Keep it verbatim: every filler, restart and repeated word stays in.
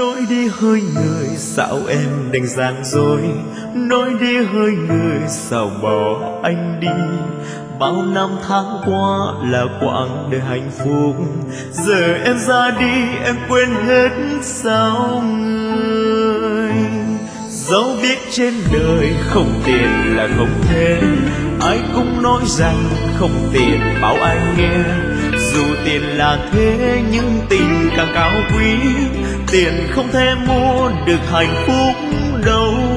Nói đi hỡi người sao em đành gian dối, nói đi hỡi người sao bỏ anh đi. Bao năm tháng qua là quãng đời hạnh phúc, giờ em ra đi em quên hết sao người. Dẫu biết trên đời không tiền là không thế, ai cũng nói rằng không tiền bảo ai nghe. Dù tiền là thế nhưng tình càng cao quý, tiền không thể mua được hạnh phúc đâu.